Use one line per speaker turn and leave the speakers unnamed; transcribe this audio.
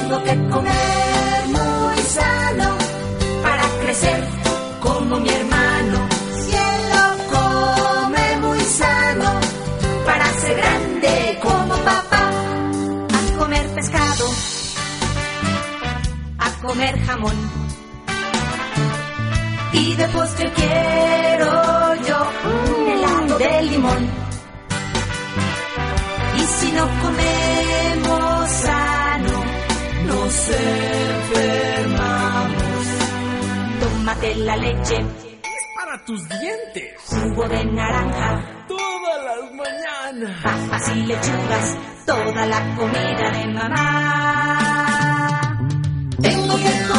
Tengo que comer muy sano para crecer como mi hermano. Si él lo come muy sano para ser grande como papá. A comer pescado, a comer jamón, y de postre quiero yo un helado de limón. Y si no comemos sano, nos enfermamos. Tómate la leche,
es para tus dientes.
Jugo de naranja,
todas las mañanas.
Papas y lechugas, toda la comida de mamá. Tengo que